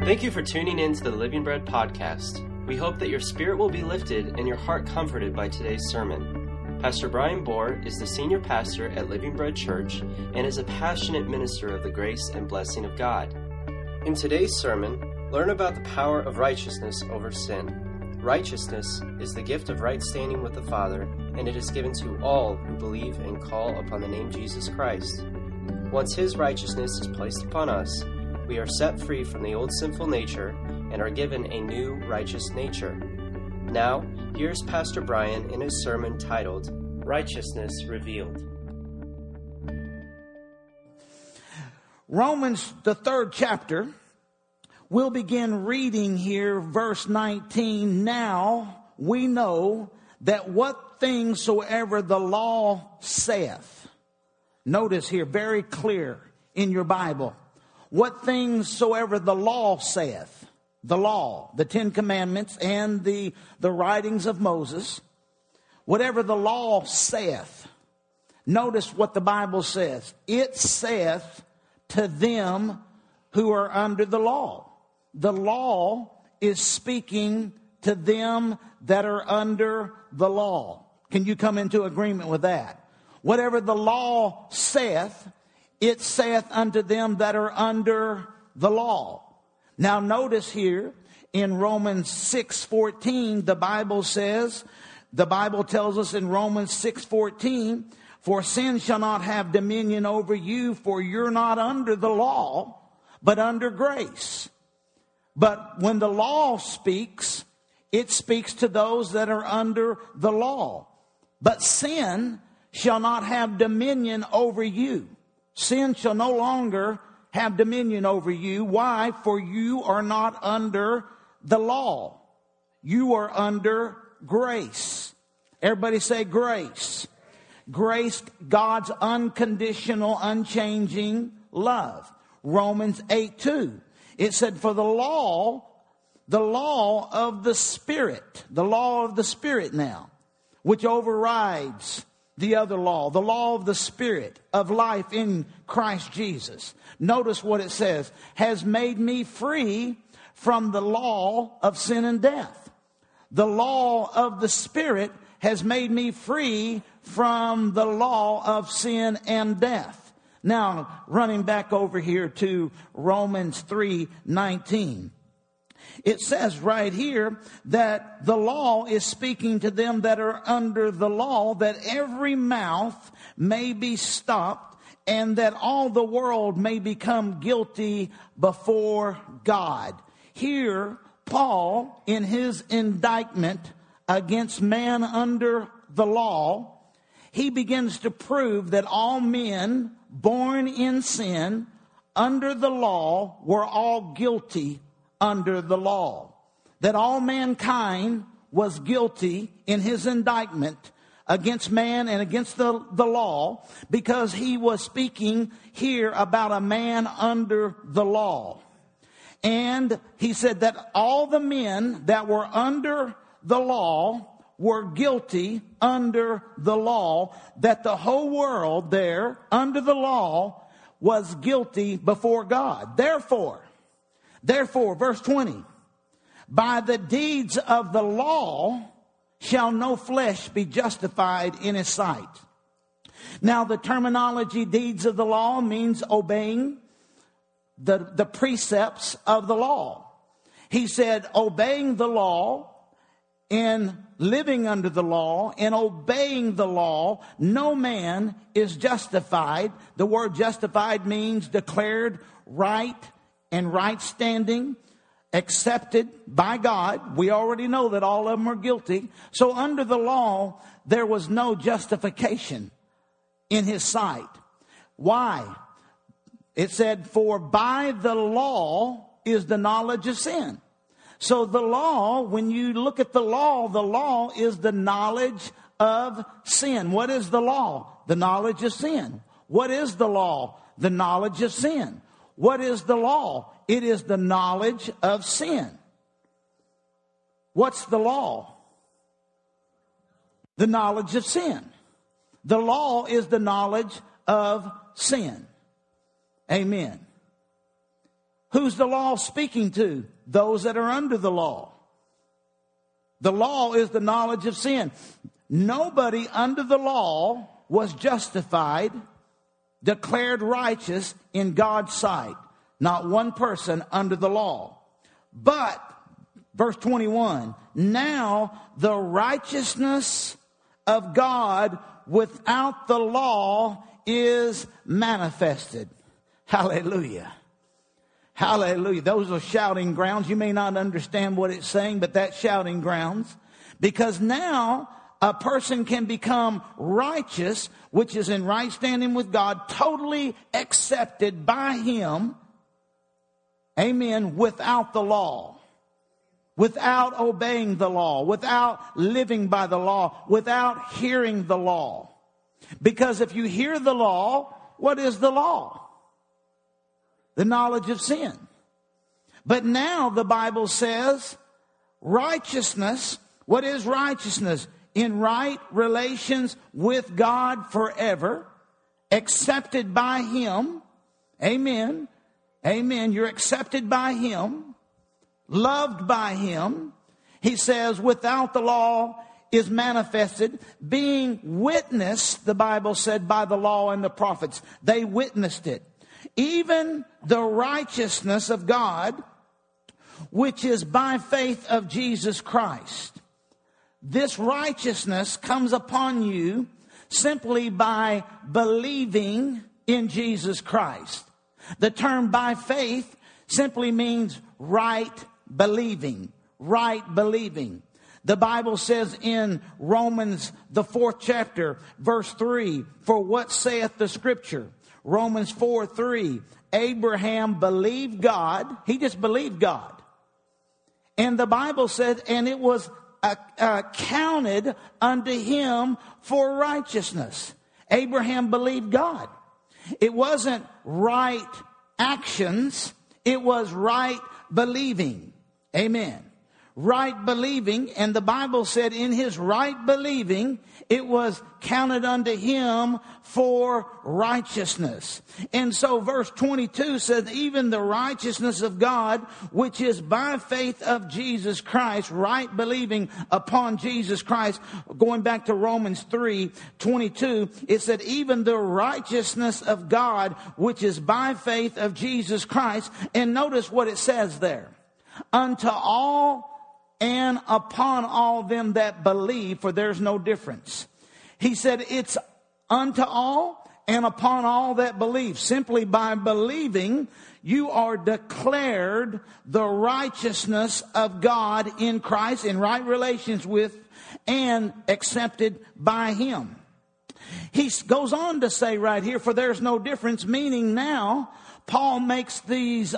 Thank you for tuning in to the Living Bread podcast. We hope that your spirit will be lifted and your heart comforted by today's sermon. Pastor Brian Bohr is the senior pastor at Living Bread Church and is a passionate minister of the grace and blessing of God. In today's sermon, learn about the power of righteousness over sin. Righteousness is the gift of right standing with the Father, and it is given to all who believe and call upon the name Jesus Christ. Once His righteousness is placed upon us, we are set free from the old sinful nature and are given a new righteous nature. Now, here's Pastor Brian in his sermon titled, Righteousness Revealed. Romans, the 3rd chapter, we'll begin reading here, verse 19. Now we know that what things soever the law saith. Notice here, very clear in your Bible. What things soever the law saith, the law, the 10 Commandments and the writings of Moses, whatever the law saith, notice what the Bible says. It saith to them who are under the law. The law is speaking to them that are under the law. Can you come into agreement with that? Whatever the law saith, it saith unto them that are under the law. Now notice here in Romans 6:14, the Bible tells us in Romans 6:14, for sin shall not have dominion over you, for you're not under the law, but under grace. But when the law speaks, it speaks to those that are under the law. But sin shall not have dominion over you. Sin shall no longer have dominion over you. Why? For you are not under the law. You are under grace. Everybody say grace. Grace, God's unconditional, unchanging love. Romans 8:2. It said, for the law of the Spirit now, which overrides the other law, the law of the Spirit of life in Christ Jesus. Notice what it says, has made me free from the law of sin and death. The law of the Spirit has made me free from the law of sin and death. Now, running back over here to Romans 3:19. It says right here that the law is speaking to them that are under the law, that every mouth may be stopped and that all the world may become guilty before God. Here, Paul, in his indictment against man under the law, he begins to prove that all men born in sin under the law were all guilty under the law. That all mankind was guilty in his indictment against man and against the law, because he was speaking here about a man under the law. And he said that all the men that were under the law were guilty under the law, that the whole world there under the law was guilty before God. Therefore, verse 20, by the deeds of the law shall no flesh be justified in his sight. Now, the terminology deeds of the law means obeying the precepts of the law. He said obeying the law and living under the law and obeying the law, no man is justified. The word justified means declared right and right standing, accepted by God. We already know that all of them are guilty. So under the law, there was no justification in his sight. Why? It said, for by the law is the knowledge of sin. So the law, when you look at the law is the knowledge of sin. What is the law? The knowledge of sin. What is the law? The knowledge of sin. What is the law? It is the knowledge of sin. What's the law? The knowledge of sin. The law is the knowledge of sin. Amen. Who's the law speaking to? Those that are under the law. The law is the knowledge of sin. Nobody under the law was justified, declared righteous in God's sight. Not one person under the law. But, verse 21, now the righteousness of God without the law is manifested. Hallelujah. Hallelujah. Those are shouting grounds. You may not understand what it's saying, but that's shouting grounds. Because now a person can become righteous, which is in right standing with God, totally accepted by Him. Amen. Without the law. Without obeying the law. Without living by the law. Without hearing the law. Because if you hear the law, what is the law? The knowledge of sin. But now the Bible says righteousness. What is righteousness? In right relations with God forever. Accepted by Him. Amen. Amen. You're accepted by Him. Loved by Him. He says without the law is manifested. Being witnessed, the Bible said, by the law and the prophets. They witnessed it. Even the righteousness of God, which is by faith of Jesus Christ. This righteousness comes upon you simply by believing in Jesus Christ. The term by faith simply means right believing. Right believing. The Bible says in Romans, the 4th chapter, verse 3, for what saith the Scripture? Romans 4:3, Abraham believed God. He just believed God. And the Bible said, and it was counted unto him for righteousness. Abraham believed God. It wasn't right actions. It was right believing. Amen. Right believing. And the Bible said in his right believing, it was counted unto him for righteousness. And so verse 22 says, even the righteousness of God, which is by faith of Jesus Christ, right believing upon Jesus Christ. Going back to Romans 3:22, it said, even the righteousness of God, which is by faith of Jesus Christ. And notice what it says there. Unto all and upon all them that believe, for there's no difference. He said it's unto all and upon all that believe. Simply by believing, you are declared the righteousness of God in Christ, in right relations with and accepted by Him. He goes on to say right here, for there's no difference, meaning now Paul makes these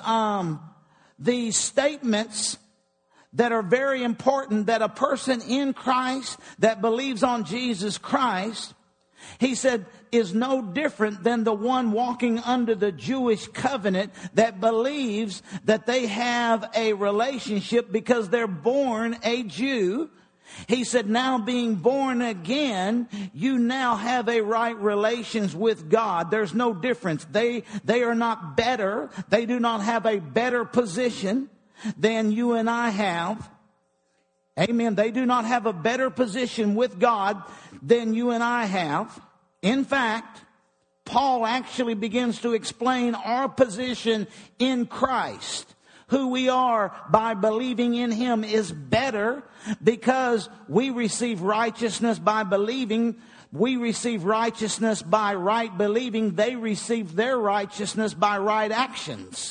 statements that are very important, that a person in Christ that believes on Jesus Christ, he said, is no different than the one walking under the Jewish covenant that believes that they have a relationship because they're born a Jew. He said, now being born again, you now have a right relations with God. There's no difference. They are not better. They do not have a better position than you and I have. Amen. They do not have a better position with God than you and I have. In fact, Paul actually begins to explain our position in Christ. Who we are by believing in Him is better because we receive righteousness by believing. We receive righteousness by right believing. They receive their righteousness by right actions.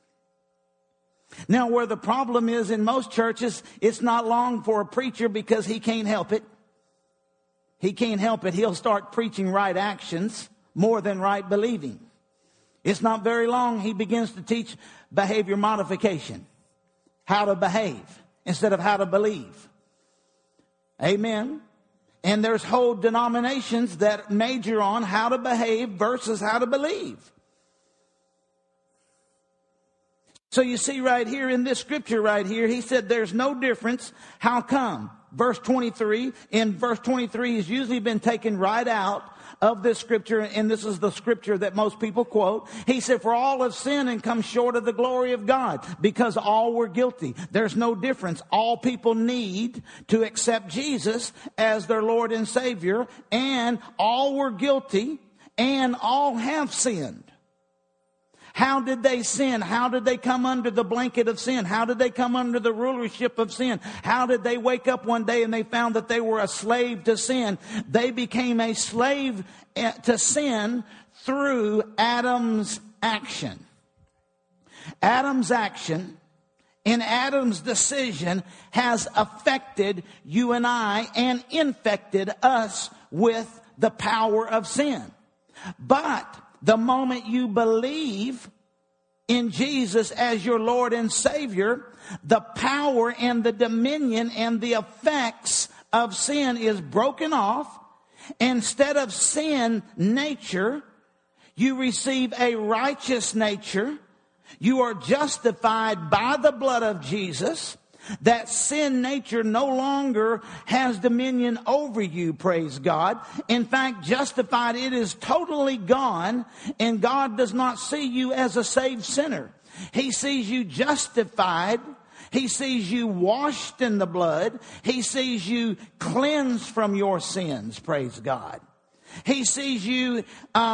Now, where the problem is in most churches, it's not long for a preacher because he can't help it. He can't help it. He'll start preaching right actions more than right believing. It's not very long he begins to teach behavior modification. How to behave instead of how to believe. Amen. And there's whole denominations that major on how to behave versus how to believe. So you see right here in this scripture right here, he said there's no difference. How come? Verse 23, in verse 23 has usually been taken right out of this scripture, and this is the scripture that most people quote. He said, for all have sinned and come short of the glory of God, because all were guilty. There's no difference. All people need to accept Jesus as their Lord and Savior, and all were guilty, and all have sinned. How did they sin? How did they come under the blanket of sin? How did they come under the rulership of sin? How did they wake up one day and they found that they were a slave to sin? They became a slave to sin through Adam's action. Adam's action and Adam's decision has affected you and I and infected us with the power of sin. But the moment you believe in Jesus as your Lord and Savior, the power and the dominion and the effects of sin is broken off. Instead of sin nature, you receive a righteous nature. You are justified by the blood of Jesus. That sin nature no longer has dominion over you, praise God. In fact, justified, it is totally gone, and God does not see you as a saved sinner. He sees you justified. He sees you washed in the blood. He sees you cleansed from your sins, praise God. He sees you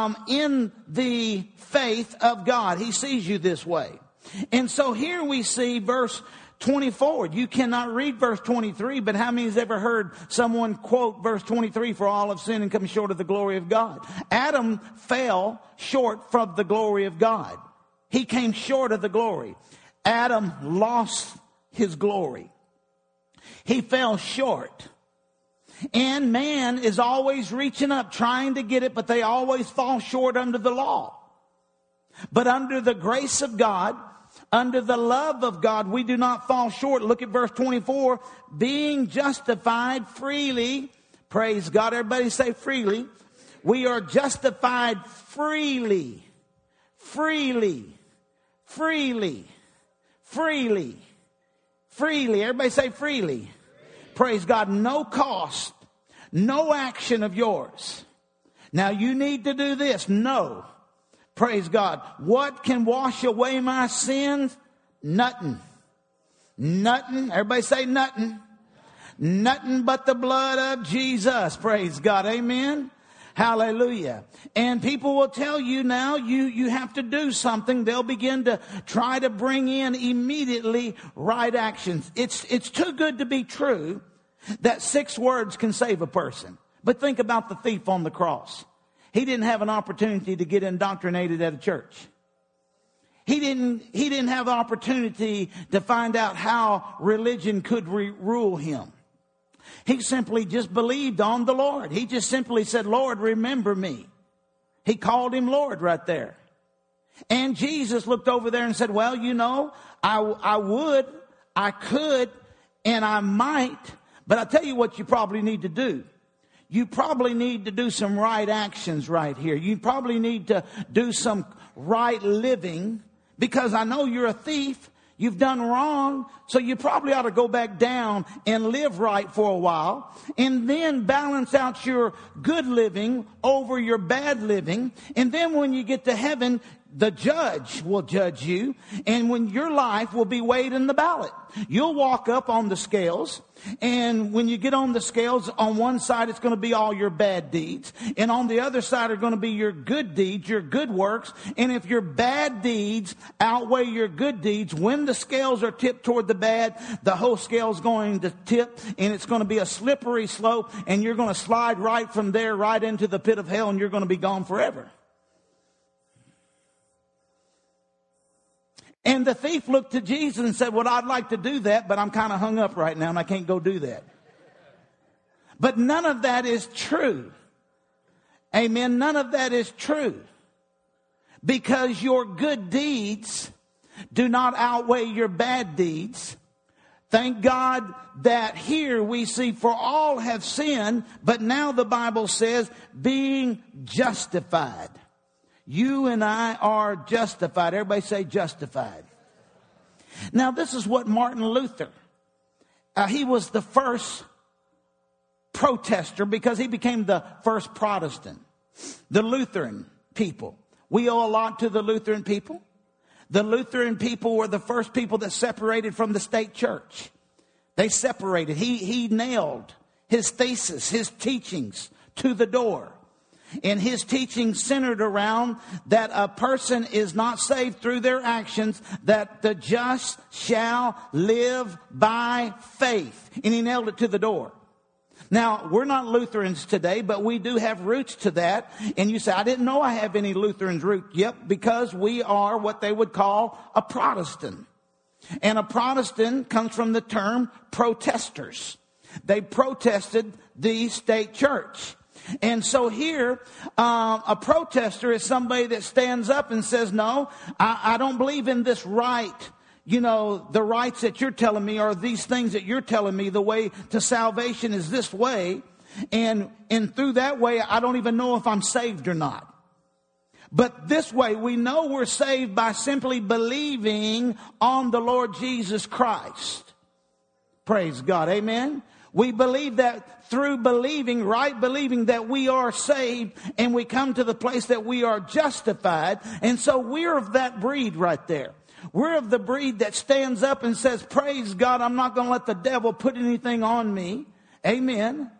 in the faith of God. He sees you this way. And so here we see verse 24. You cannot read verse 23, but how many has ever heard someone quote verse 23, for all have sinned and come short of the glory of God? Adam fell short from the glory of God. He came short of the glory. Adam lost his glory. He fell short. And man is always reaching up, trying to get it, but they always fall short under the law. But under the grace of God, under the love of God, we do not fall short. Look at verse 24. Being justified freely. Praise God. Everybody say freely. We are justified freely. Freely. Freely. Freely. Freely. Everybody say freely. Praise God. No cost. No action of yours. Now you need to do this. No. Praise God. What can wash away my sins? Nothing. Nothing. Everybody say nothing. Nothing but the blood of Jesus. Praise God. Amen. Hallelujah. And people will tell you now you have to do something. They'll begin to try to bring in immediately right actions. It's too good to be true that 6 words can save a person. But think about the thief on the cross. He didn't have an opportunity to get indoctrinated at a church. He didn't have the opportunity to find out how religion could rule him. He simply just believed on the Lord. He just simply said, Lord, remember me. He called him Lord right there. And Jesus looked over there and said, well, you know, I would, I could, and I might. But I tell you what you probably need to do. You probably need to do some right actions right here. You probably need to do some right living, because I know you're a thief. You've done wrong. So you probably ought to go back down and live right for a while, and then balance out your good living over your bad living. And then when you get to heaven, the judge will judge you, and when your life will be weighed in the ballot. You'll walk up on the scales, and when you get on the scales, on one side it's going to be all your bad deeds, and on the other side are going to be your good deeds, your good works. And if your bad deeds outweigh your good deeds, when the scales are tipped toward the bad, the whole scale's going to tip, and it's going to be a slippery slope, and you're going to slide right from there right into the pit of hell, and you're going to be gone forever. And the thief looked to Jesus and said, well, I'd like to do that, but I'm kind of hung up right now and I can't go do that. But none of that is true. Amen. None of that is true. Because your good deeds do not outweigh your bad deeds. Thank God that here we see, for all have sinned, but now the Bible says being justified. You and I are justified. Everybody say justified. Now this is what Martin Luther, he was the first protester because he became the first Protestant. The Lutheran people. We owe a lot to the Lutheran people. The Lutheran people were the first people that separated from the state church. They separated. He nailed his thesis, his teachings to the door. And his teaching centered around that a person is not saved through their actions, that the just shall live by faith. And he nailed it to the door. Now, we're not Lutherans today, but we do have roots to that. And you say, I didn't know I have any Lutherans roots. Yep, because we are what they would call a Protestant. And a Protestant comes from the term protesters. They protested the state church. And so here, a protester is somebody that stands up and says, no, I don't believe in this right. You know, the rights that you're telling me are these things that you're telling me. The way to salvation is this way. And through that way, I don't even know if I'm saved or not. But this way, we know we're saved by simply believing on the Lord Jesus Christ. Praise God. Amen. We believe that through believing, right believing, that we are saved, and we come to the place that we are justified. And so we're of that breed right there. We're of the breed that stands up and says, praise God, I'm not going to let the devil put anything on me. Amen.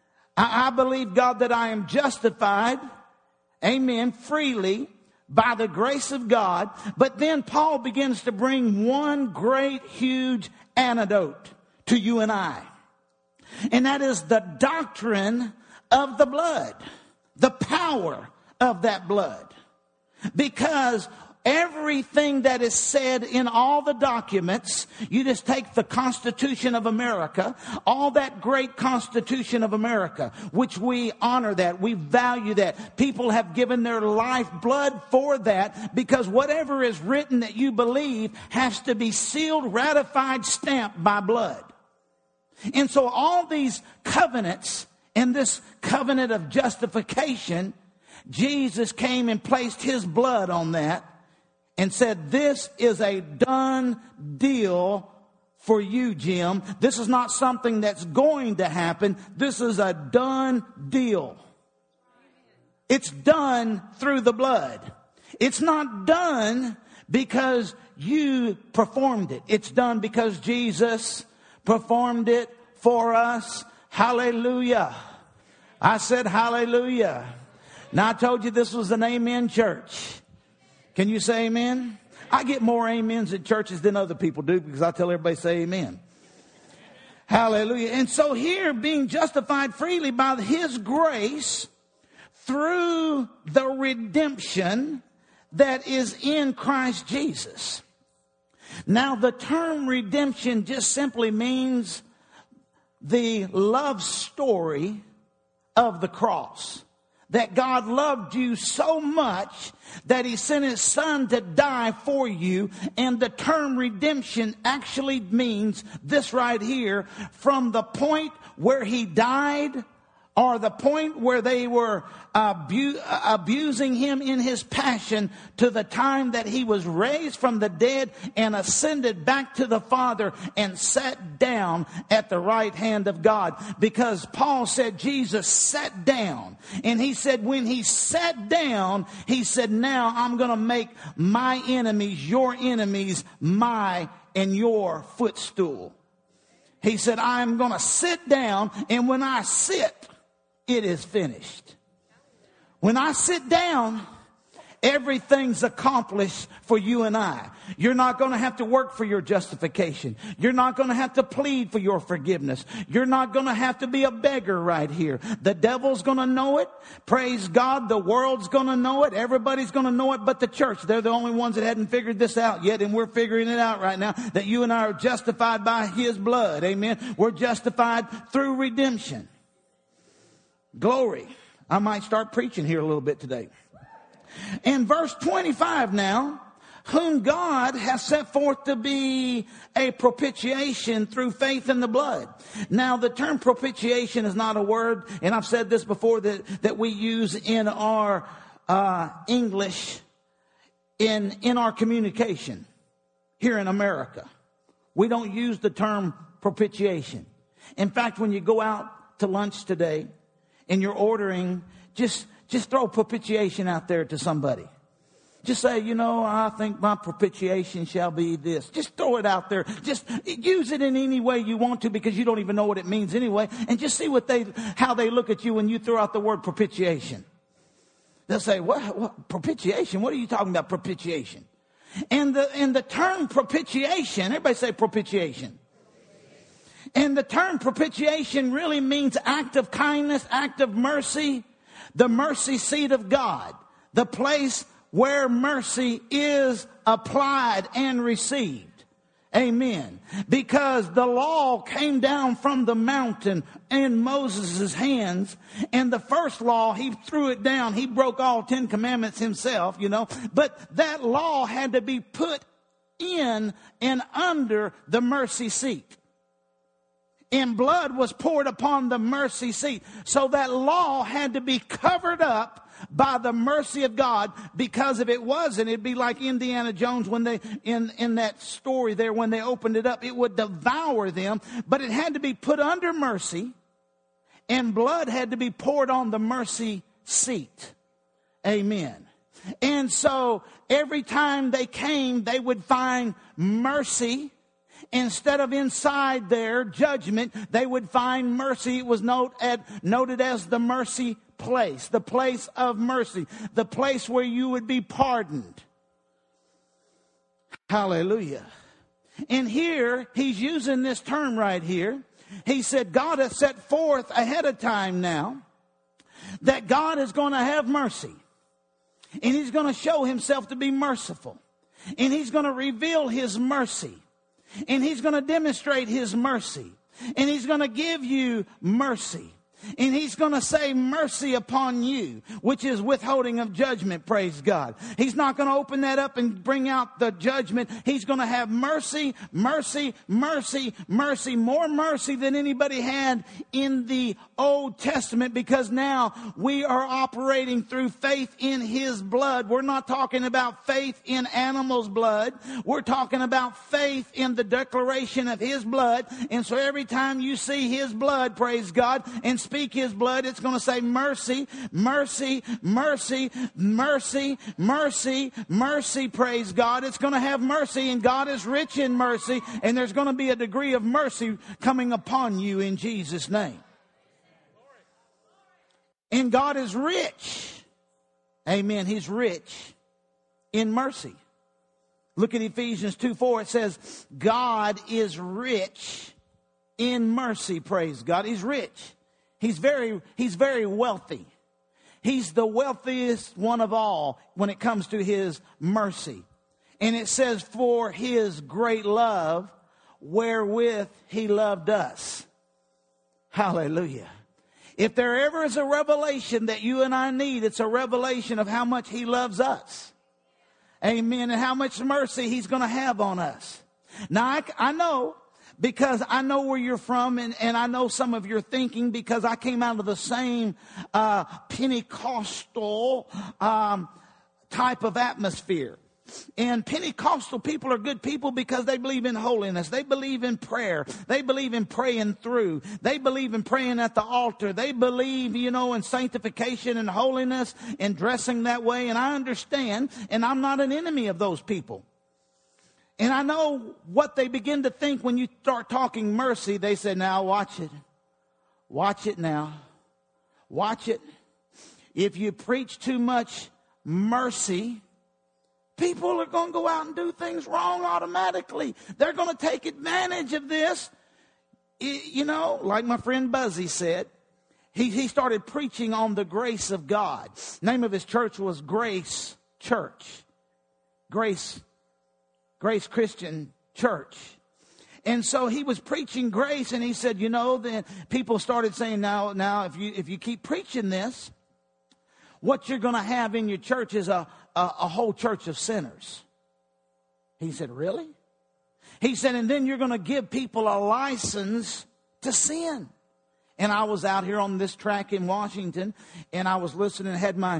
I believe, God, that I am justified. Amen. Freely by the grace of God. But then Paul begins to bring one great, huge antidote to you and I. And that is the doctrine of the blood. The power of that blood. Because everything that is said in all the documents, you just take the Constitution of America, all that great Constitution of America, which we honor that, we value that. People have given their lifeblood for that, because whatever is written that you believe has to be sealed, ratified, stamped by blood. And so all these covenants and this covenant of justification, Jesus came and placed his blood on that and said, this is a done deal for you, Jim. This is not something that's going to happen. This is a done deal. It's done through the blood. It's not done because you performed it. It's done because Jesus performed it for us. Hallelujah. I said hallelujah. Now I told you this was an amen church. Can you say amen? I get more amens at churches than other people do, because I tell everybody say amen. Hallelujah. And so here, being justified freely by his grace through the redemption that is in Christ Jesus. Now, the term redemption just simply means the love story of the cross. That God loved you so much that he sent his son to die for you. And the term redemption actually means this right here: from the point where he died, or the point where they were abusing him in his passion, to the time that he was raised from the dead and ascended back to the Father and sat down at the right hand of God. Because Paul said Jesus sat down. And he said when he sat down, he said, now I'm going to make my enemies, your enemies, my and your footstool. He said, I'm going to sit down, and when I sit, it is finished. When I sit down, everything's accomplished for you and I. You're not going to have to work for your justification. You're not going to have to plead for your forgiveness. You're not going to have to be a beggar right here. The devil's going to know it. Praise God. The world's going to know it. Everybody's going to know it but the church. They're the only ones that hadn't figured this out yet, and we're figuring it out right now, that you and I are justified by his blood. Amen. We're justified through redemption. Glory. I might start preaching here a little bit today. In verse 25 now, whom God has set forth to be a propitiation through faith in the blood. Now, the term propitiation is not a word, and I've said this before, that we use in our English, in our communication here in America. We don't use the term propitiation. In fact, when you go out to lunch today, and you're ordering, just Just throw propitiation out there to somebody. Just say, I think my propitiation shall be this. Just throw it out there. Just use it in any way you want to, because you don't even know what it means anyway. And just see how they look at you when you throw out the word propitiation. They'll say, what propitiation? What are you talking about, propitiation? And the term propitiation, everybody say propitiation. And the term propitiation really means act of kindness, act of mercy, the mercy seat of God, the place where mercy is applied and received. Amen. Because the law came down from the mountain in Moses' hands. And the first law, he threw it down. He broke all 10 commandments himself, But that law had to be put in and under the mercy seat. And blood was poured upon the mercy seat. So that law had to be covered up by the mercy of God, because if it wasn't, it'd be like Indiana Jones when they, in that story there, when they opened it up, it would devour them. But it had to be put under mercy, and blood had to be poured on the mercy seat. Amen. And so every time they came, they would find mercy. Instead of inside their judgment, they would find mercy. It was noted as the mercy place, the place of mercy, the place where you would be pardoned. Hallelujah. And here, he's using this term right here. He said, God has set forth ahead of time now that God is going to have mercy. And he's going to show himself to be merciful. And he's going to reveal his mercy. And he's going to demonstrate his mercy. And he's going to give you mercy. And he's going to say mercy upon you, which is withholding of judgment, praise God. He's not going to open that up and bring out the judgment. He's going to have mercy, mercy, mercy, mercy, more mercy than anybody had in the Old Testament, because now we are operating through faith in his blood. We're not talking about faith in animals' blood. We're talking about faith in the declaration of his blood. And so every time you see his blood, praise God, and speak his blood, it's going to say mercy, mercy, mercy, mercy, mercy, mercy, praise God. It's going to have mercy, and God is rich in mercy, and there's going to be a degree of mercy coming upon you in Jesus' name. And God is rich. Amen. He's rich in mercy. Look at Ephesians 2:4. It says, God is rich in mercy, praise God. He's rich. He's very wealthy. He's the wealthiest one of all when it comes to his mercy. And it says, for his great love wherewith he loved us. Hallelujah. If there ever is a revelation that you and I need, it's a revelation of how much he loves us. Amen. And how much mercy he's going to have on us. Now, I know, because I know where you're from, and I know some of your thinking, because I came out of the same Pentecostal type of atmosphere. And Pentecostal people are good people because they believe in holiness. They believe in prayer. They believe in praying through. They believe in praying at the altar. They believe, in sanctification and holiness and dressing that way. And I understand, and I'm not an enemy of those people. And I know what they begin to think when you start talking mercy. They say, now watch it. Watch it now. Watch it. If you preach too much mercy, people are going to go out and do things wrong automatically. They're going to take advantage of this. Like my friend Buzzy said, he started preaching on the grace of God. Name of his church was Grace Church. Grace Christian Church. And so he was preaching grace, and he said, then people started saying, now if you keep preaching this, what you're going to have in your church is a whole church of sinners. He said, really? He said, and then you're going to give people a license to sin. And I was out here on this track in Washington, and I was listening, had my,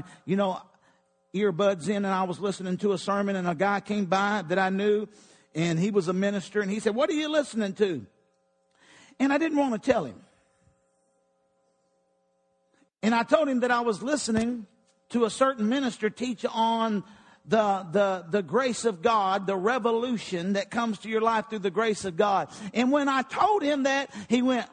earbuds in, and I was listening to a sermon, and a guy came by that I knew, and he was a minister, and he said, what are you listening to? And I didn't want to tell him. And I told him that I was listening to a certain minister teach on the grace of God, the revolution that comes to your life through the grace of God. And when I told him that, he went,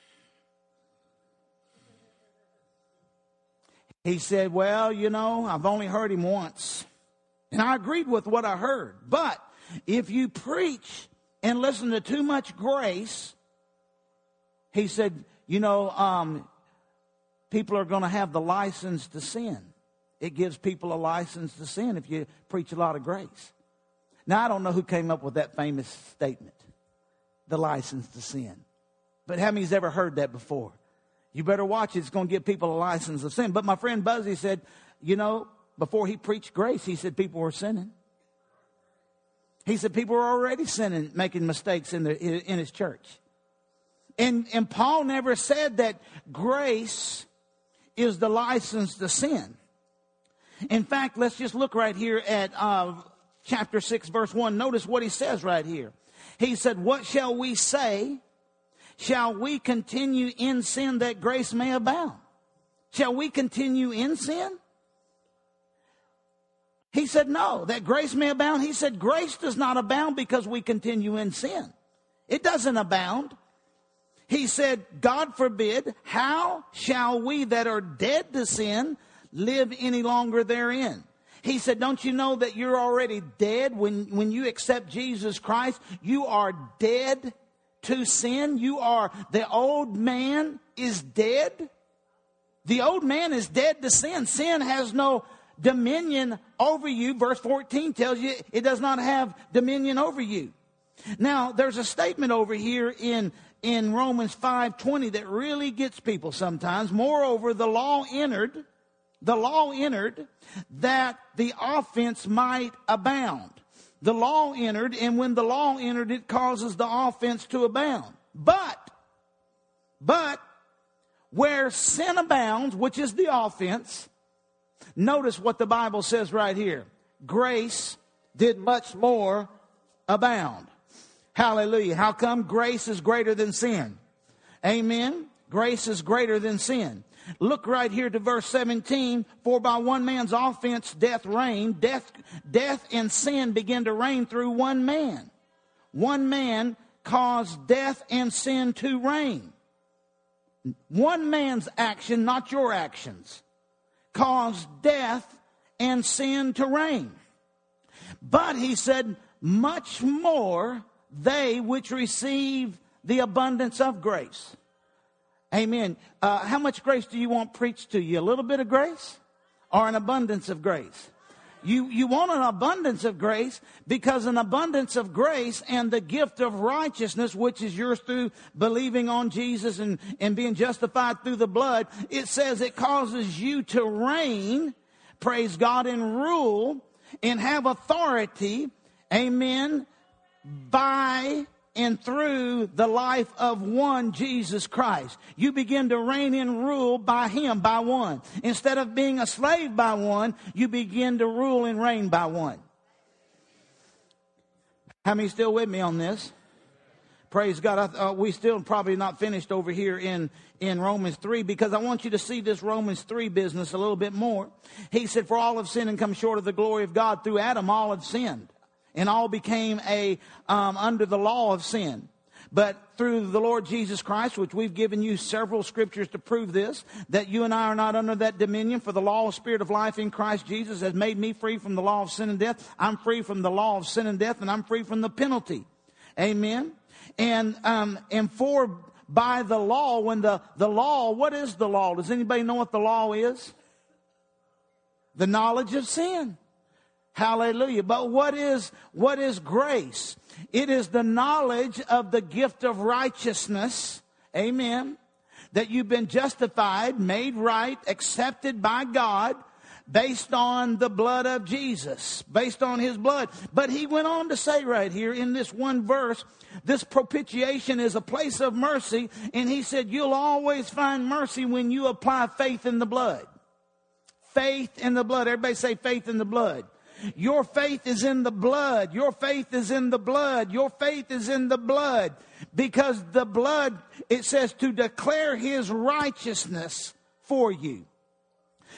he said, well, you know, I've only heard him once. And I agreed with what I heard. But if you preach and listen to too much grace, he said, you know, people are going to have the license to sin. It gives people a license to sin if you preach a lot of grace. Now, I don't know who came up with that famous statement, the license to sin. But how many's ever heard that before? You better watch it. It's going to give people a license of sin. But my friend Buzzy said, you know, before he preached grace, he said people were sinning. He said people were already sinning, making mistakes in his church. And Paul never said that grace is the license to sin. In fact, let's just look right here at chapter 6, verse 1. Notice what he says right here. He said, what shall we say? Shall we continue in sin that grace may abound? Shall we continue in sin? He said, no, that grace may abound. He said, grace does not abound because we continue in sin. It doesn't abound. He said, God forbid, how shall we that are dead to sin live any longer therein? He said, don't you know that you're already dead when you accept Jesus Christ? You are dead to sin. The old man is dead. The old man is dead to sin. Sin has no dominion over you. Verse 14 tells you it does not have dominion over you. Now, there's a statement over here in Romans 5:20 that really gets people sometimes. Moreover, the law entered that the offense might abound. The law entered, and when the law entered, it causes the offense to abound. But where sin abounds, which is the offense, notice what the Bible says right here. Grace did much more abound. Hallelujah. How come? Grace is greater than sin. Amen. Grace is greater than sin. Look right here to verse 17. For by one man's offense death reigned. Death and sin began to reign through one man. One man caused death and sin to reign. One man's action, not your actions, caused death and sin to reign. But he said, much more they which receive the abundance of grace. Amen. How much grace do you want preached to you? A little bit of grace or an abundance of grace? You want an abundance of grace, because an abundance of grace and the gift of righteousness, which is yours through believing on Jesus and being justified through the blood, it says it causes you to reign, praise God, and rule and have authority, amen, by and through the life of one Jesus Christ. You begin to reign and rule by Him, by one. Instead of being a slave by one, you begin to rule and reign by one. How many still with me on this? Praise God. We still probably not finished over here in Romans 3, because I want you to see this Romans 3 business a little bit more. He said, for all have sinned and come short of the glory of God. Through Adam all have sinned, and all became under the law of sin. But through the Lord Jesus Christ, which we've given you several scriptures to prove this, that you and I are not under that dominion. For the law of spirit of life in Christ Jesus has made me free from the law of sin and death. I'm free from the law of sin and death, and I'm free from the penalty. Amen. And for by the law, when the law, what is the law? Does anybody know what the law is? The knowledge of sin. Hallelujah. But what is grace? It is the knowledge of the gift of righteousness. Amen. That you've been justified, made right, accepted by God based on the blood of Jesus, based on His blood. But he went on to say right here in this one verse, this propitiation is a place of mercy. And he said, you'll always find mercy when you apply faith in the blood. Faith in the blood. Everybody say faith in the blood. Your faith is in the blood. Your faith is in the blood. Your faith is in the blood. Because the blood, it says, to declare His righteousness for you.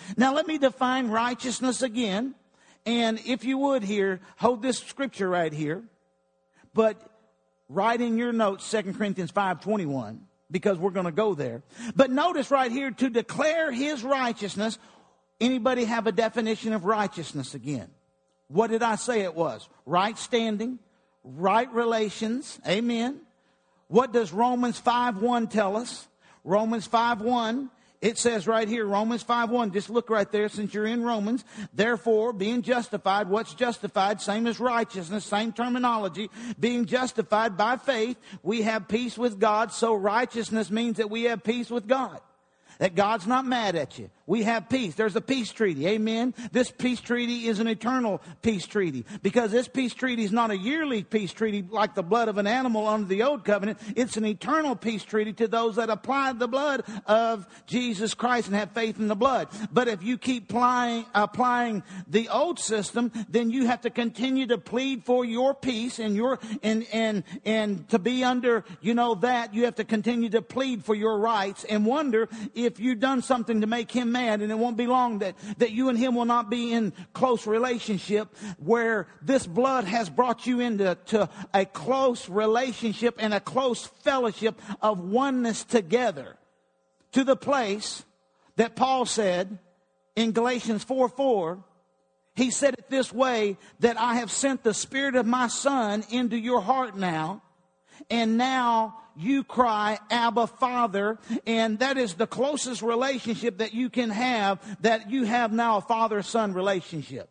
Now let me define righteousness again. And if you would here, hold this scripture right here. But write in your notes 2 Corinthians 5:21, because we're going to go there. But notice right here, to declare his righteousness. Anybody have a definition of righteousness again? What did I say it was? Right standing, right relations. Amen. What does Romans 5:1 tell us? Romans 5:1, it says right here, Romans 5:1, just look right there since you're in Romans. Therefore, being justified, what's justified? Same as righteousness, same terminology. Being justified by faith, we have peace with God. So righteousness means that we have peace with God. That God's not mad at you. We have peace. There's a peace treaty. Amen. This peace treaty is an eternal peace treaty, because this peace treaty is not a yearly peace treaty like the blood of an animal under the old covenant. It's an eternal peace treaty to those that apply the blood of Jesus Christ and have faith in the blood. But if you keep applying the old system, then you have to continue to plead for your peace and and to be under, that you have to continue to plead for your rights and wonder if you've done something to make him mad, and it won't be long that you and him will not be in close relationship, where this blood has brought you into a close relationship and a close fellowship of oneness together, to the place that Paul said in Galatians 4:4, he said it this way, that I have sent the Spirit of my Son into your heart now, and now you cry, Abba, Father. And that is the closest relationship that you can have, that you have now a father-son relationship.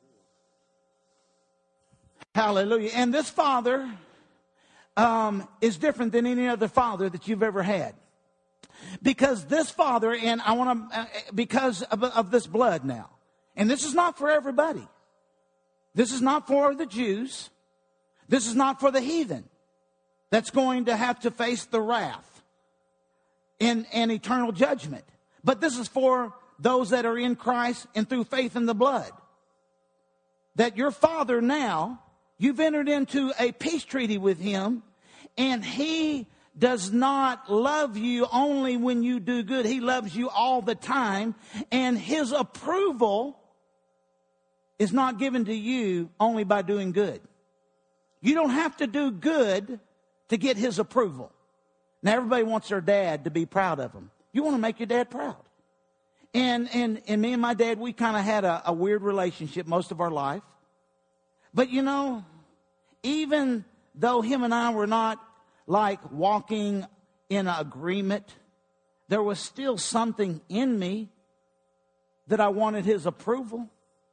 Hallelujah. And this father is different than any other father that you've ever had. Because this father, and I want to, because of this blood now. And this is not for everybody. This is not for the Jews. This is not for the heathen that's going to have to face the wrath and eternal judgment. But this is for those that are in Christ and through faith in the blood. That your Father now, you've entered into a peace treaty with him, and he does not love you only when you do good. He loves you all the time, and his approval is not given to you only by doing good. You don't have to do good to get his approval. Now, everybody wants their dad to be proud of them. You want to make your dad proud. And me and my dad, we kind of had a weird relationship most of our life. But even though him and I were not like walking in agreement, there was still something in me that I wanted his approval.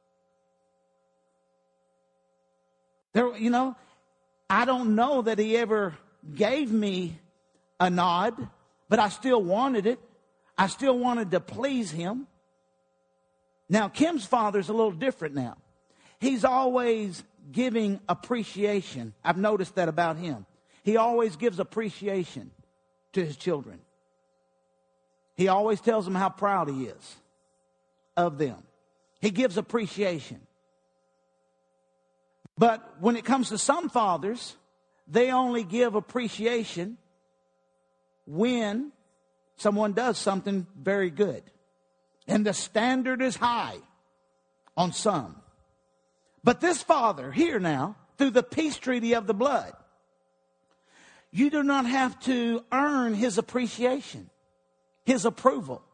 I don't know that he ever gave me a nod, but I still wanted it. I still wanted to please him. Now, Kim's father's a little different now. He's always giving appreciation. I've noticed that about him. He always gives appreciation to his children. He always tells them how proud he is of them. He gives appreciation. But when it comes to some fathers, they only give appreciation when someone does something very good. And the standard is high on some. But this father here now, through the peace treaty of the blood, you do not have to earn his appreciation, his approval.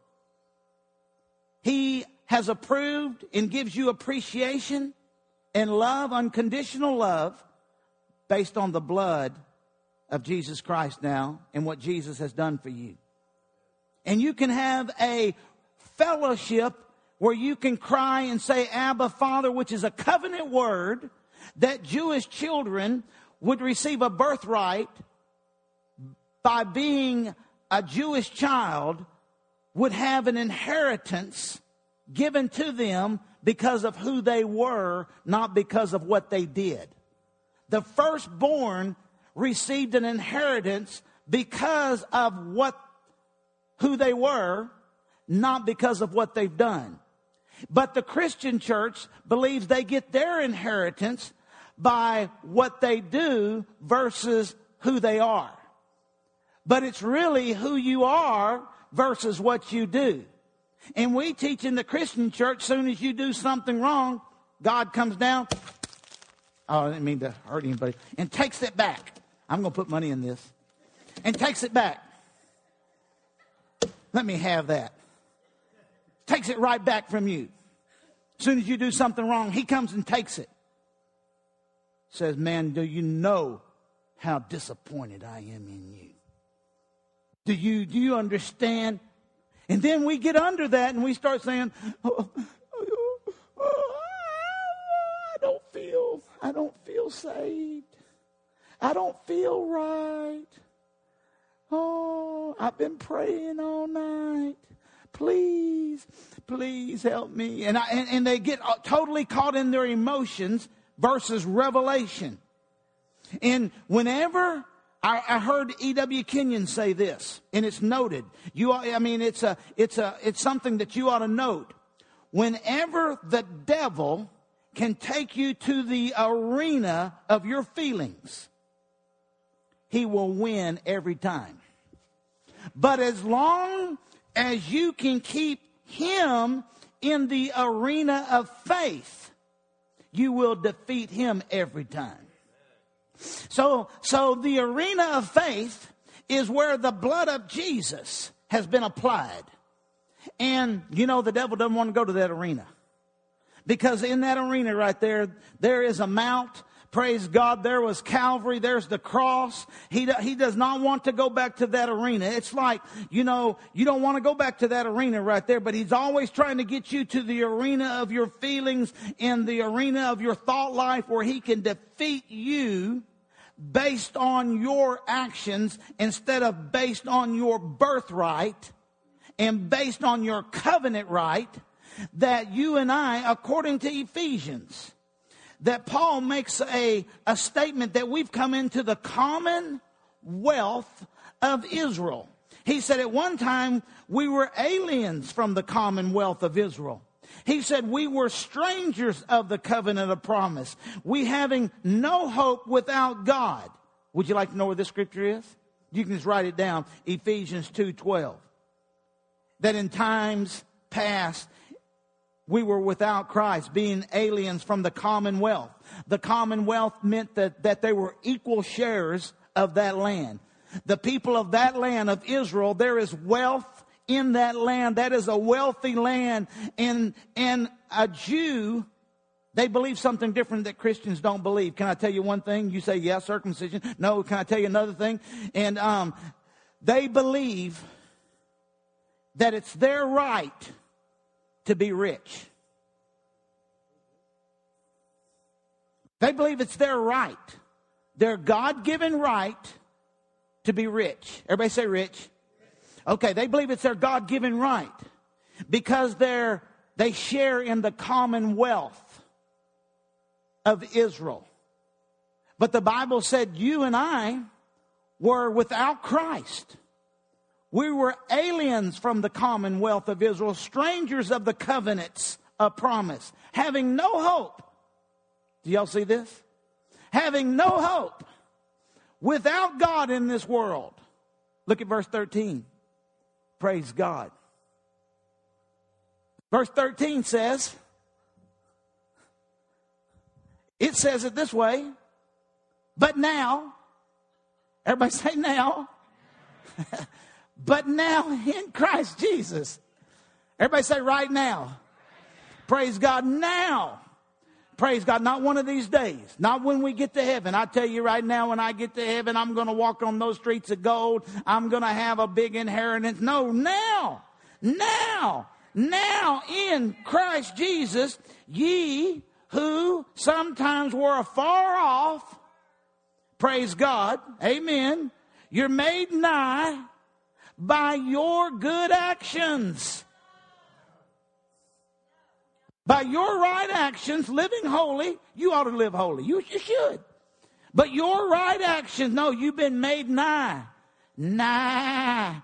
He has approved and gives you appreciation and love, unconditional love, based on the blood of Jesus Christ now and what Jesus has done for you. And you can have a fellowship where you can cry and say, Abba, Father, which is a covenant word that Jewish children would receive a birthright by being a Jewish child, would have an inheritance given to them because of who they were, not because of what they did. The firstborn received an inheritance because of who they were, not because of what they've done. But the Christian church believes they get their inheritance by what they do versus who they are. But it's really who you are versus what you do. And we teach in the Christian church, soon as you do something wrong, God comes down. Oh, I didn't mean to hurt anybody. And takes it back. I'm going to put money in this. And takes it back. Let me have that. Takes it right back from you. As soon as you do something wrong, he comes and takes it. Says, man, do you know how disappointed I am in you? Do you understand? And then we get under that and we start saying, I don't feel saved. I don't feel right. Oh, I've been praying all night. Please help me. And they get totally caught in their emotions versus revelation. And whenever I heard E.W. Kenyon say this, and it's noted. It's something that you ought to note. Whenever the devil can take you to the arena of your feelings, he will win every time. But as long as you can keep him in the arena of faith, you will defeat him every time. So the arena of faith is where the blood of Jesus has been applied. And, the devil doesn't want to go to that arena. Because in that arena right there is a mount. Praise God, there was Calvary, there's the cross. He does not want to go back to that arena. It's like, you don't want to go back to that arena right there, but he's always trying to get you to the arena of your feelings, in the arena of your thought life, where he can defeat you based on your actions instead of based on your birthright and based on your covenant right that you and I, according to Ephesians, that Paul makes a statement that we've come into the commonwealth of Israel. He said at one time we were aliens from the commonwealth of Israel. He said we were strangers of the covenant of promise, we having no hope without God. Would you like to know where this scripture is? You can just write it down, Ephesians 2:12. That in times past we were without Christ, being aliens from the commonwealth. The commonwealth meant that they were equal sharers of that land. The people of that land of Israel, there is wealth in that land. That is a wealthy land. And a Jew, they believe something different that Christians don't believe. Can I tell you one thing? You say, yeah, circumcision. No, can I tell you another thing? And they believe that it's their right to be rich. They believe it's their right, their God-given right to be rich. Everybody say rich. Okay, they believe it's their God-given right because they share in the commonwealth of Israel. But the Bible said you and I were without Christ. We were aliens from the commonwealth of Israel, strangers of the covenants of promise, having no hope. Do y'all see this? Having no hope, without God in this world. Look at verse 13. Praise God. Verse 13 says, it says it this way, but now, everybody say now. But now in Christ Jesus. Everybody say right now. Praise God now. Praise God. Not one of these days. Not when we get to heaven. I tell you right now, when I get to heaven, I'm going to walk on those streets of gold. I'm going to have a big inheritance. No, now. Now. Now in Christ Jesus, ye who sometimes were afar off. Praise God. Amen. You're made nigh by your good actions. By your right actions, living holy, you ought to live holy. You should. But your right actions, no, you've been made nigh. Nigh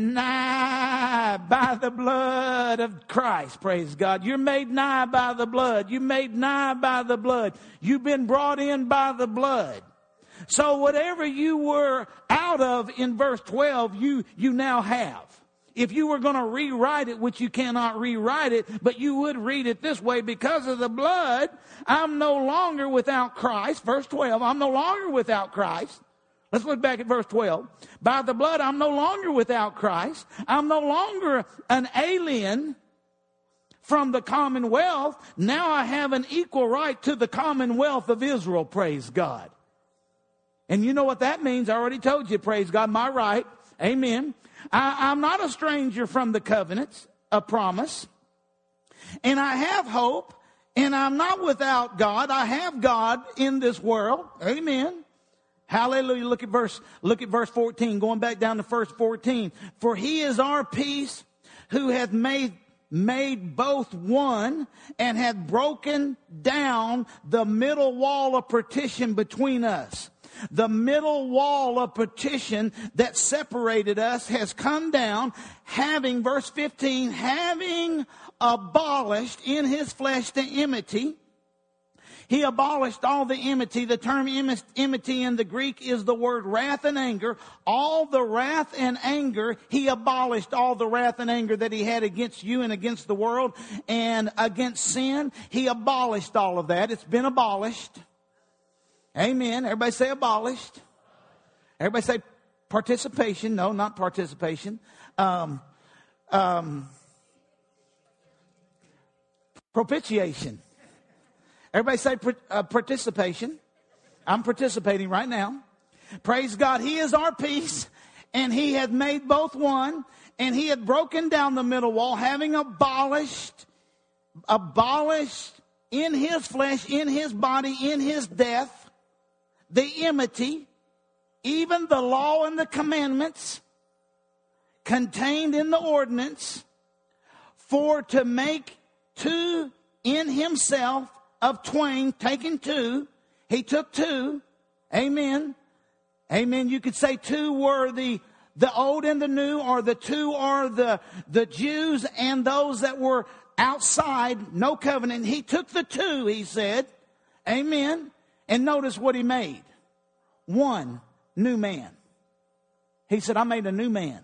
by the blood of Christ. Praise God. You're made nigh by the blood. You're made nigh by the blood. You've been brought in by the blood. So whatever you were out of in verse 12, you now have. if you were going to rewrite it, which you cannot rewrite it, but you would read it this way: because of the blood, I'm no longer without Christ. Verse 12, I'm no longer without Christ. Let's look back at verse 12. By the blood, I'm no longer without Christ. I'm no longer an alien from the commonwealth. Now I have an equal right to the commonwealth of Israel, praise God. And you know what that means. I already told you, praise God, my right. Amen. I'm not a stranger from the covenants of promise. And I have hope. And I'm not without God. I have God in this world. Amen. Hallelujah. Look at verse 14. Going back down to verse 14. For he is our peace, who hath made both one, and hath broken down the middle wall of partition between us. The middle wall of partition that separated us has come down, having, verse 15, having abolished in his flesh the enmity. He abolished all the enmity. The term enmity in the Greek is the word wrath and anger. All the wrath and anger, he abolished all the wrath and anger that he had against you and against the world and against sin. He abolished all of that. It's been abolished. Amen. Everybody say abolished. Everybody say participation. No, not participation. Propitiation. Everybody say participation. I'm participating right now. Praise God. He is our peace, and he had made both one, and he had broken down the middle wall, having abolished in his flesh, in his body, in his death, the enmity, even the law and the commandments contained in the ordinance, for to make two in himself of twain, taking two. He took two. Amen. Amen. You could say two were the old and the new, or the two are the Jews and those that were outside, no covenant. He took the two, he said. Amen. And notice what he made. One new man. He said, I made a new man.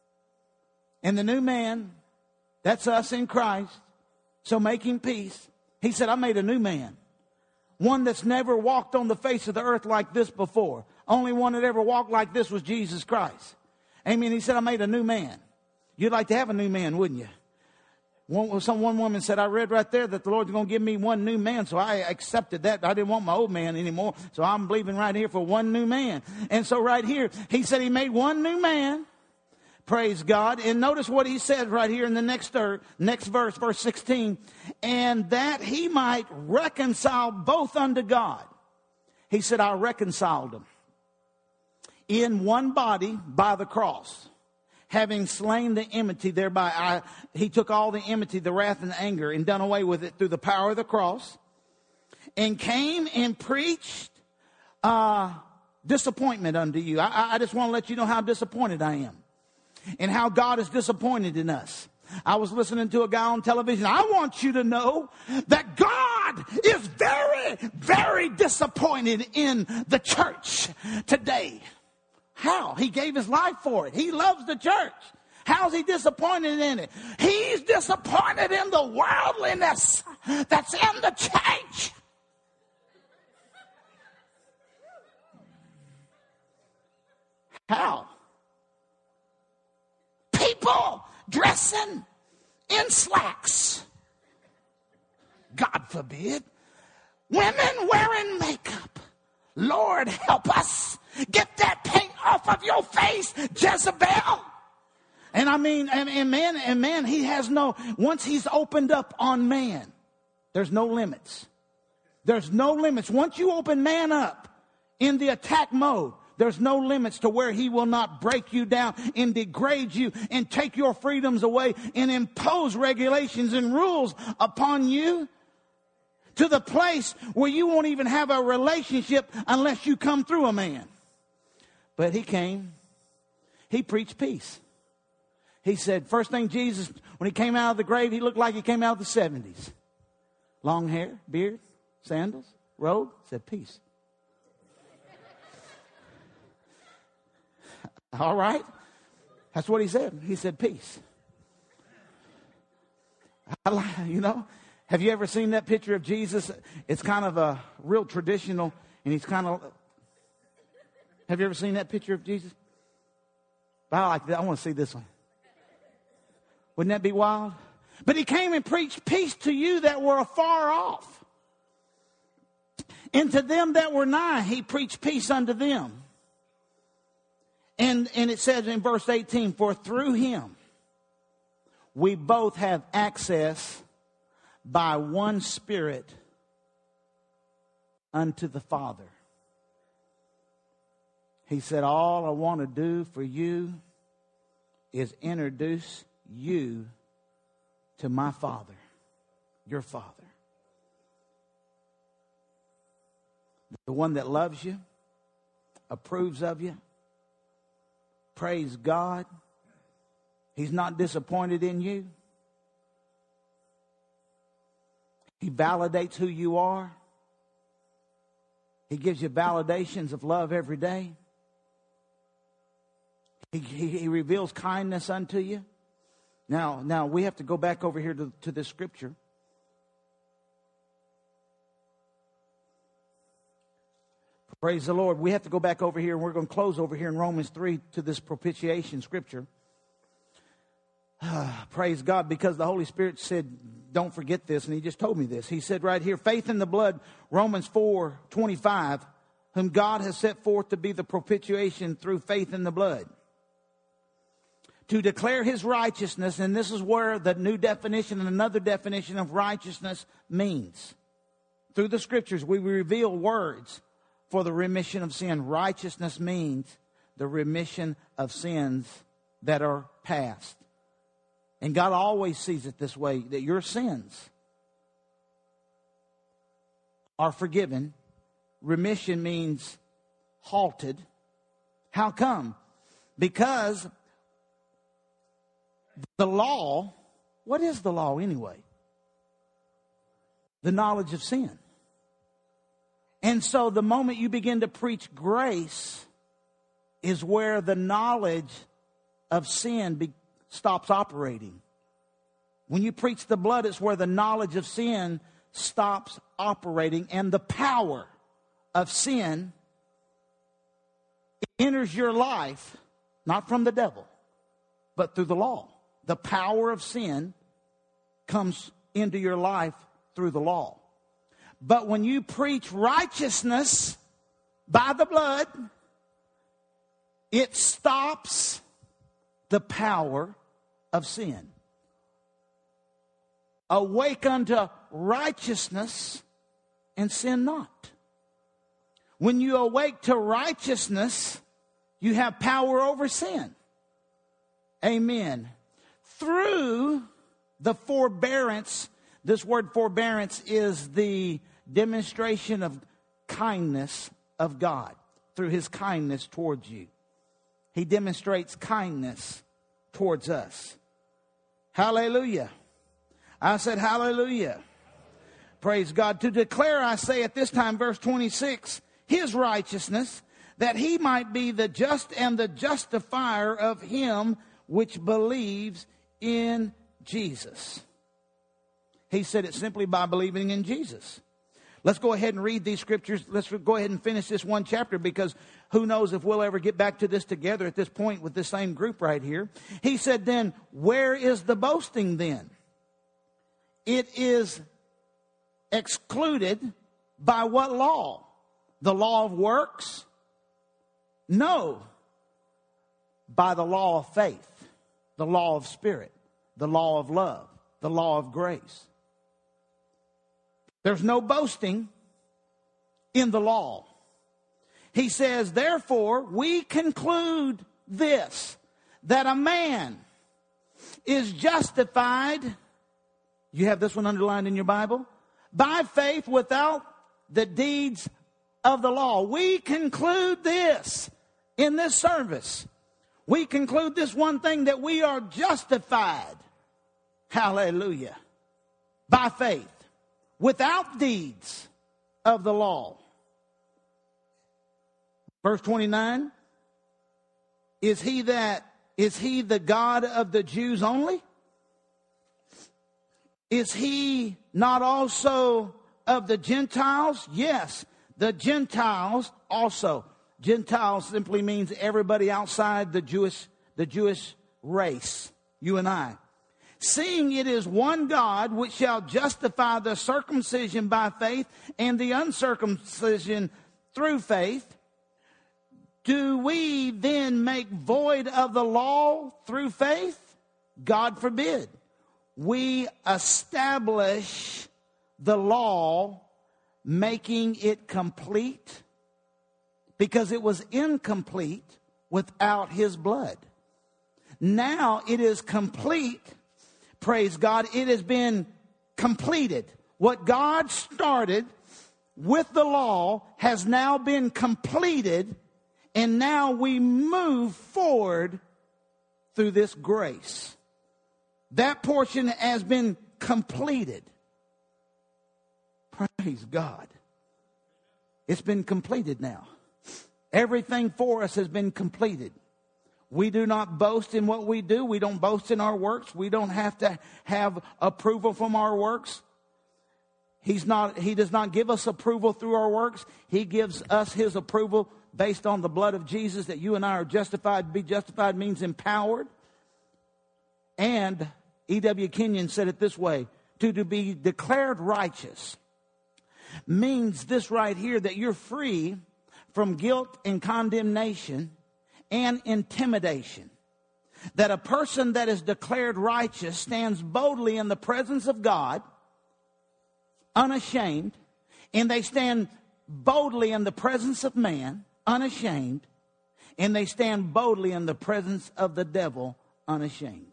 And the new man, that's us in Christ. So making peace. He said, I made a new man. One that's never walked on the face of the earth like this before. Only one that ever walked like this was Jesus Christ. Amen. He said, I made a new man. You'd like to have a new man, wouldn't you? One woman said, I read right there that the Lord's going to give me one new man. So I accepted that. I didn't want my old man anymore. So I'm believing right here for one new man. And so right here, he said he made one new man. Praise God. And notice what he said right here in the next verse, verse 16. And that he might reconcile both unto God. He said, I reconciled them in one body by the cross, having slain the enmity thereby. He took all the enmity, the wrath and the anger, and done away with it through the power of the cross, and came and preached disappointment unto you. I just want to let you know how disappointed I am. And how God is disappointed in us. I was listening to a guy on television. I want you to know that God is very, very disappointed in the church today. How? He gave his life for it. He loves the church. How's he disappointed in it? He's disappointed in the worldliness that's in the church. How? People dressing in slacks. God forbid. Women wearing makeup. Lord, help us. Get that paint off of your face, Jezebel. And I mean, and man, he has no, once he's opened up on man, there's no limits. There's no limits. Once you open man up in the attack mode, there's no limits to where he will not break you down and degrade you and take your freedoms away and impose regulations and rules upon you to the place where you won't even have a relationship unless you come through a man. But he came. He preached peace. He said, first thing Jesus, when he came out of the grave, he looked like he came out of the 70s. Long hair, beard, sandals, robe, said peace. All right. That's what he said. He said, peace. Have you ever seen that picture of Jesus? It's kind of a real traditional, and he's kind of, have you ever seen that picture of Jesus? I like that. I want to see this one. Wouldn't that be wild? But he came and preached peace to you that were afar off. And to them that were nigh, he preached peace unto them. And it says in verse 18, for through him we both have access by one Spirit unto the Father. He said, all I want to do for you is introduce you to my Father, your Father. The one that loves you, approves of you. Praise God. He's not disappointed in you. He validates who you are. He gives you validations of love every day. He reveals kindness unto you. Now we have to go back over here to this scripture. Praise the Lord. We have to go back over here, and we're going to close over here in Romans 3 to this propitiation scripture. Praise God, because the Holy Spirit said, don't forget this, and he just told me this. He said right here, faith in the blood, Romans 4:25, whom God has set forth to be the propitiation through faith in the blood, to declare his righteousness. And this is where the new definition and another definition of righteousness means. Through the scriptures, we reveal words for the remission of sin. Righteousness means the remission of sins that are past. And God always sees it this way, that your sins are forgiven. Remission means halted. How come? Because the law, what is the law anyway? The knowledge of sin. And so the moment you begin to preach grace is where the knowledge of sin stops operating. When you preach the blood, it's where the knowledge of sin stops operating, and the power of sin enters your life, not from the devil, but through the law. The power of sin comes into your life through the law. But when you preach righteousness by the blood, it stops the power of sin. Awake unto righteousness and sin not. When you awake to righteousness, you have power over sin. Amen. Through the forbearance, this word forbearance is the demonstration of kindness of God. Through his kindness towards you. He demonstrates kindness towards us. Hallelujah. I said hallelujah. Praise God. To declare, I say at this time, verse 26, his righteousness, that he might be the just and the justifier of him which believes in Jesus. He said it simply by believing in Jesus. Let's go ahead and read these scriptures. Let's go ahead and finish this one chapter, because who knows if we'll ever get back to this together at this point with this same group right here. He said then, where is the boasting then? It is excluded by what law? The law of works? No. By the law of faith, the law of spirit, the law of love, the law of grace. There's no boasting in the law. He says, therefore, we conclude this, that a man is justified, you have this one underlined in your Bible, by faith without the deeds of the law. We conclude this in this service. We conclude this one thing, that we are justified, hallelujah, by faith, without deeds of the law. Verse 29, is he that Is he the God of the Jews only? Is he not also of the Gentiles? Yes, the Gentiles also. Gentiles simply means everybody outside the Jewish race, you and I. Seeing it is one God which shall justify the circumcision by faith and the uncircumcision through faith, do we then make void of the law through faith? God forbid. We establish the law, making it complete, because it was incomplete without his blood. Now it is complete. Praise God. It has been completed. What God started with the law has now been completed. And now we move forward through this grace. That portion has been completed. Praise God. It's been completed now. Everything for us has been completed. We do not boast in what we do. We don't boast in our works. We don't have to have approval from our works. He does not give us approval through our works. He gives us his approval based on the blood of Jesus, that you and I are justified. To be justified means empowered. And E.W. Kenyon said it this way: to be declared righteous means this right here, that you're free from guilt and condemnation and intimidation. That a person that is declared righteous stands boldly in the presence of God, unashamed, and they stand boldly in the presence of man, unashamed, and they stand boldly in the presence of the devil, unashamed.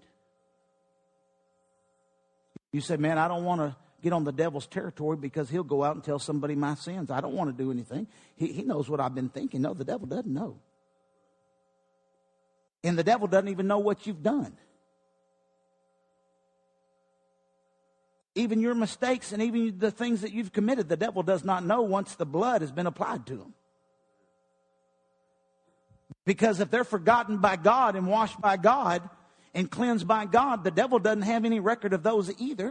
You say, man, I don't want to get on the devil's territory because he'll go out and tell somebody my sins. I don't want to do anything. He knows what I've been thinking. No, the devil doesn't know. And the devil doesn't even know what you've done. Even your mistakes and even the things that you've committed, the devil does not know once the blood has been applied to them. Because if they're forgotten by God and washed by God and cleansed by God, the devil doesn't have any record of those either.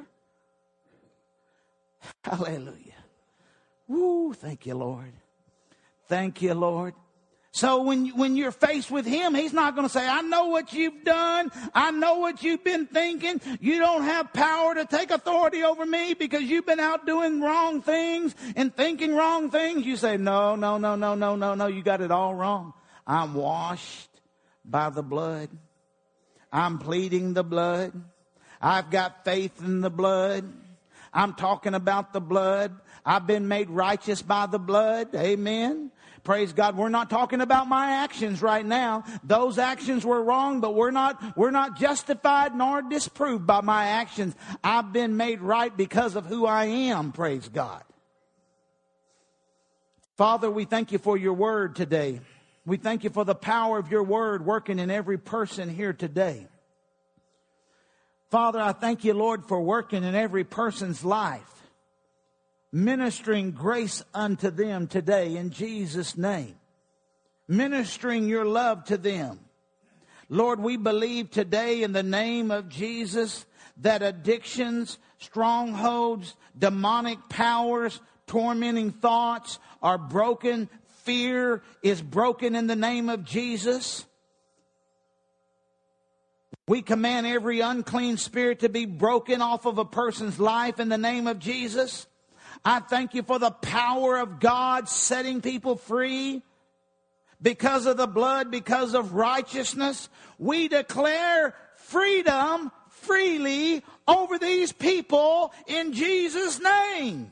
Hallelujah. Woo, thank you, Lord. Thank you, Lord. So when you're faced with him, he's not going to say, I know what you've done. I know what you've been thinking. You don't have power to take authority over me because you've been out doing wrong things and thinking wrong things. You say, no. You got it all wrong. I'm washed by the blood. I'm pleading the blood. I've got faith in the blood. I'm talking about the blood. I've been made righteous by the blood. Amen. Praise God. We're not talking about my actions right now. Those actions were wrong, but we're not justified nor disproved by my actions. I've been made right because of who I am. Praise God. Father, we thank you for your word today. We thank you for the power of your word working in every person here today. Father, I thank you, Lord, for working in every person's life, ministering grace unto them today in Jesus' name, ministering your love to them. Lord, we believe today in the name of Jesus that addictions, strongholds, demonic powers, tormenting thoughts are broken. Fear is broken in the name of Jesus. We command every unclean spirit to be broken off of a person's life in the name of Jesus. I thank you for the power of God setting people free because of the blood, because of righteousness. We declare freedom freely over these people in Jesus' name.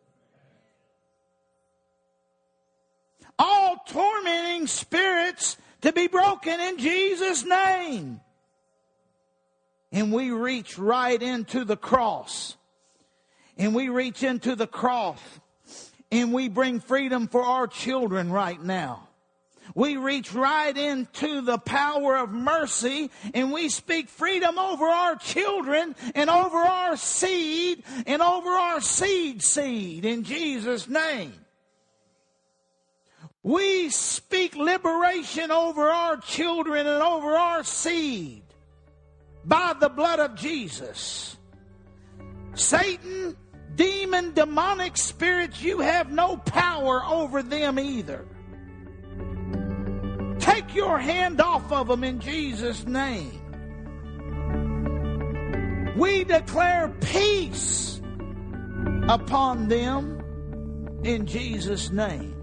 All tormenting spirits to be broken in Jesus' name. And we reach right into the cross. And we reach into the cross. And we bring freedom for our children right now. We reach right into the power of mercy. And we speak freedom over our children and over our seed and over our seed in Jesus' name. We speak liberation over our children and over our seed by the blood of Jesus. Satan, demon, demonic spirits, you have no power over them either. Take your hand off of them in Jesus' name. We declare peace upon them in Jesus' name.